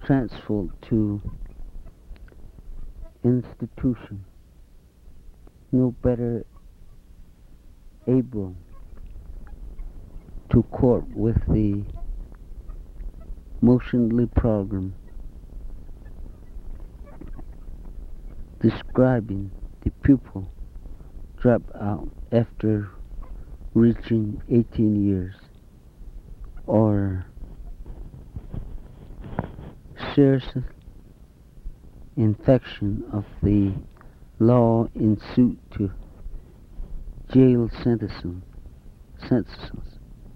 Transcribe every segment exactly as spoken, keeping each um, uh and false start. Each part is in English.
transferred to institution, no better able to cope with the emotionally program, describing the pupil drop out after reaching eighteen years, or serious infection of the law in suit to jail sentences. sentences.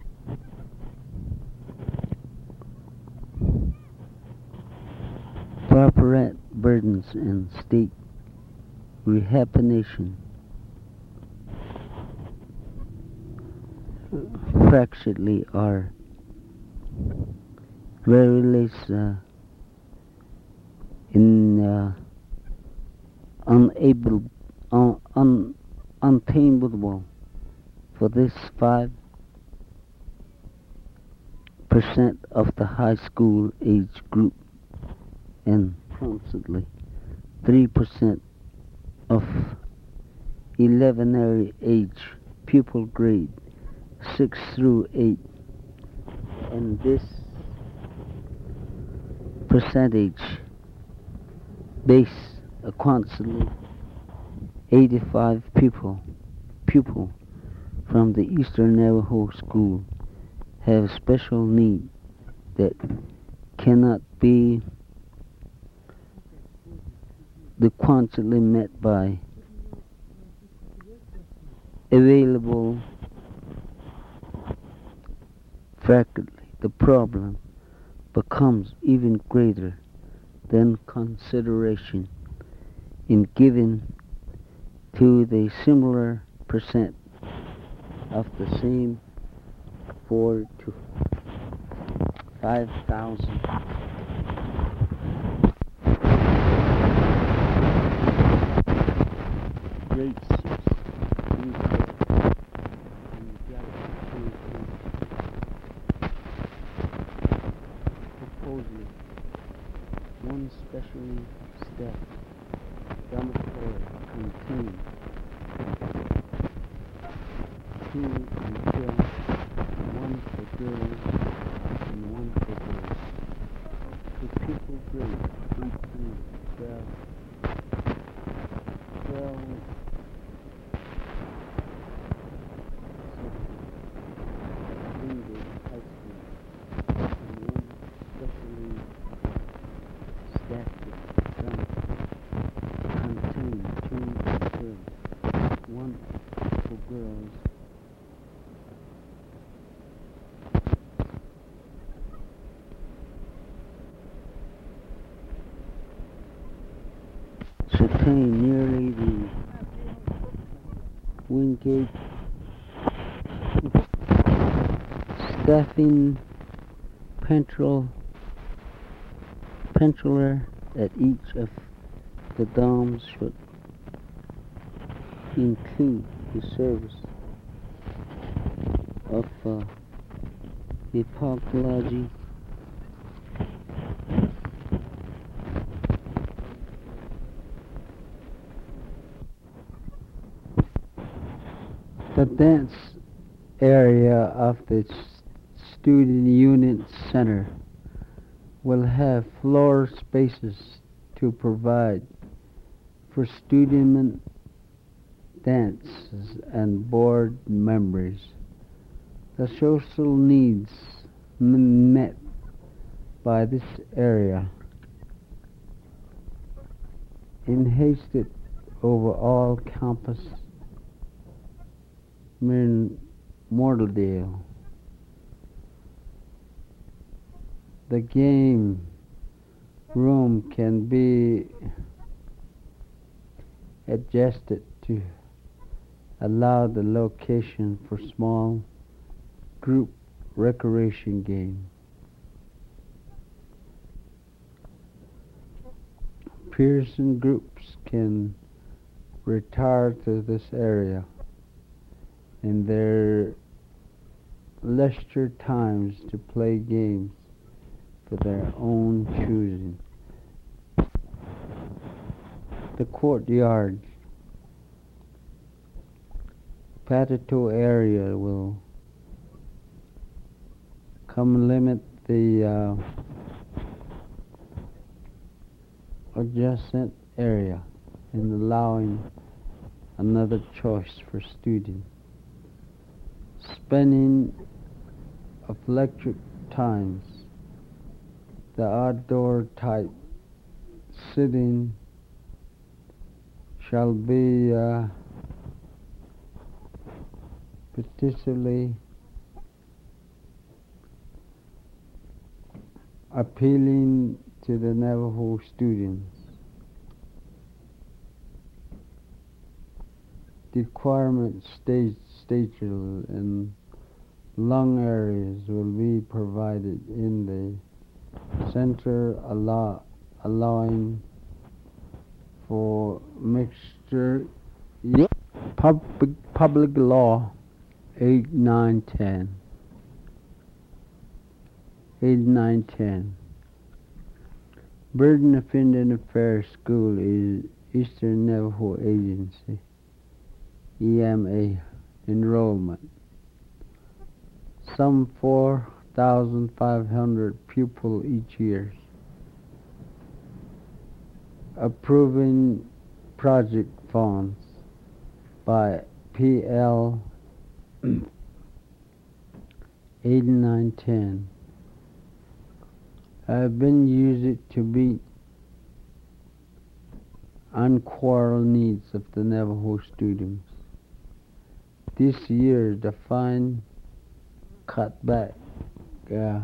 Corporate burdens and state rehabilitation fractionally are very less uh, in uh, unable, un, un, untamable for this five percent of the high school age group and approximately three percent of elementary age pupil grade six through eight, and this percentage base approximately eighty-five people pupil from the Eastern Navajo School have special need that cannot be the constantly met by available faculty. The problem becomes even greater than consideration in given to the similar percent of the same four to five thousand grade six in proposal one specially staffed dormitory contained two until one for girls and one for boys. The pupil grade eight through twelve, twelve Greenwood High School, and one specially staffed dormitory contained two girls, one for girls contain nearly the Wingate staffing pencil penciler at each of the dorms should include the service of uh, epochology, the dance area of the student unit center will have floor spaces to provide for student dances and board members. The social needs met by this area enhanced over all campus in Mortaldale. The game room can be adjusted to allow the location for small group recreation game. Pearson groups can retire to this area in their leisure times to play games for their own choosing. The courtyard patio area will come limit the uh, adjacent area in allowing another choice for students. Spending of lecture times, the outdoor type sitting shall be uh, particularly appealing to the Navajo students. The requirement stage stages and lung areas will be provided in the center, allow, allowing for mixture. Yep. Public, public law eight nine ten. eight nine ten. Burden of Indian Affairs School is Eastern Navajo Agency, E M A enrollment. Some four thousand five hundred pupils each year. Approving project funds by P L eighty-nine ten have been used to meet unquarreled needs of the Navajo students. This year, the fine cut back uh,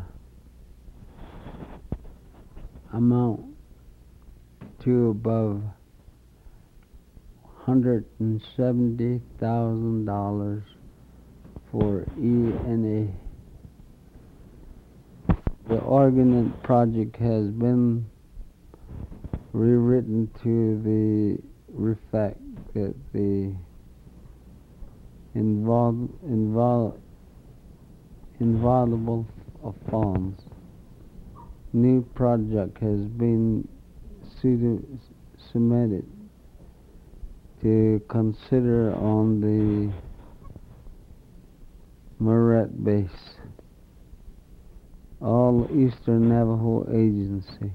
amount to above one hundred seventy thousand dollars for E N A. The Oregon project has been rewritten to the reflect that the invol invol invaluable of funds. New project has been submitted to consider on the merit base. All Eastern Navajo Agency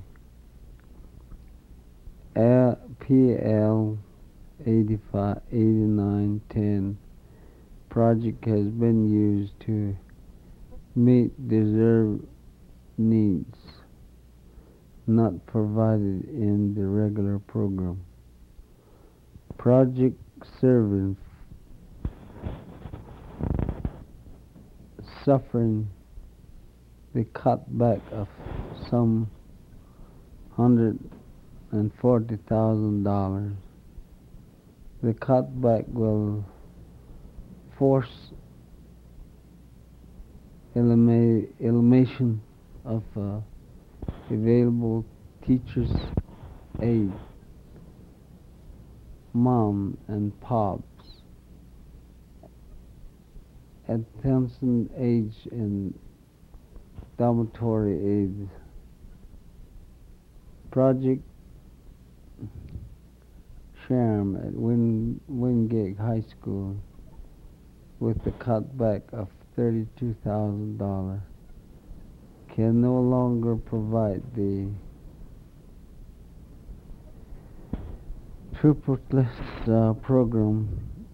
P L eighty-five eighty-nine ten project has been used to meet deserved needs not provided in the regular program. Project serving suffering the cutback of some hundred and forty thousand dollars. The cutback will force elima elimination of uh, available teachers' aid, mom and pops, attention age and dormitory aids. Project Charm at Win Wingate High School with the cutback of thirty-two thousand dollars can no longer provide the triplets uh, program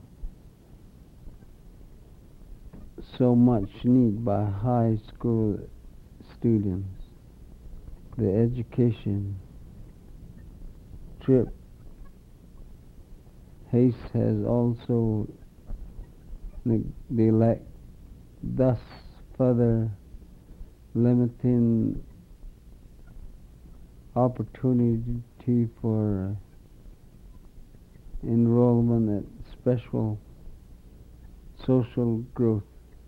so much need by high school students. The education trip Hayes has also neglected, thus further limiting opportunity for enrollment at special social growth.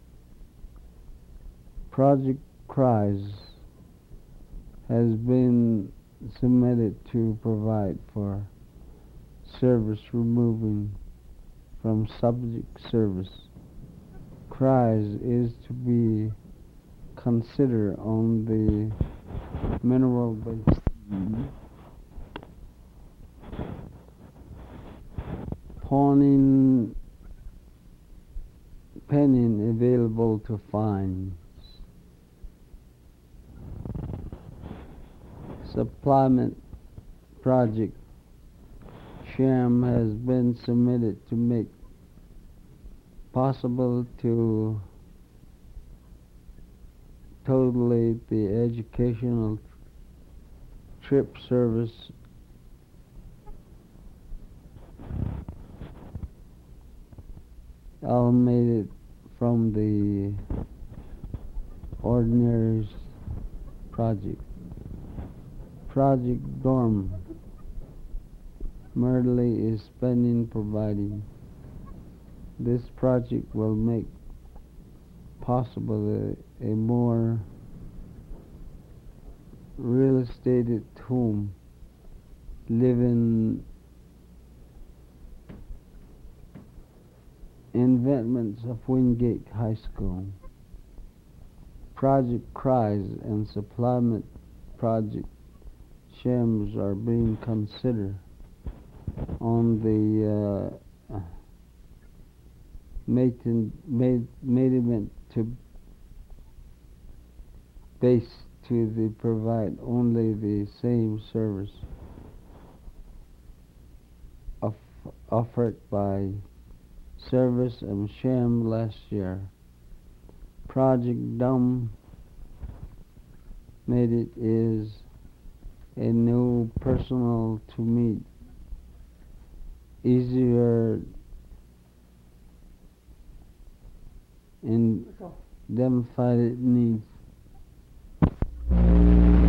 Project CRISE has been submitted to provide for service removing from subject service. CRISE is to be considered on the mineral based. Mhm. Pawning, penning available to fines. Supplement project sham has been submitted to make possible to totally the educational trip service eliminated from the ordinary project. Project Dorm merely is spending providing. This project will make possible a, a more real estate at home living investments of Wingate High School. Project Cries and Supplement Project Shams are being considered on the uh, mating, made, made to base to the provide only the same service of, offered by Service and Sham last year. Project Dumb made it is a new personal to meet easier in identified needs.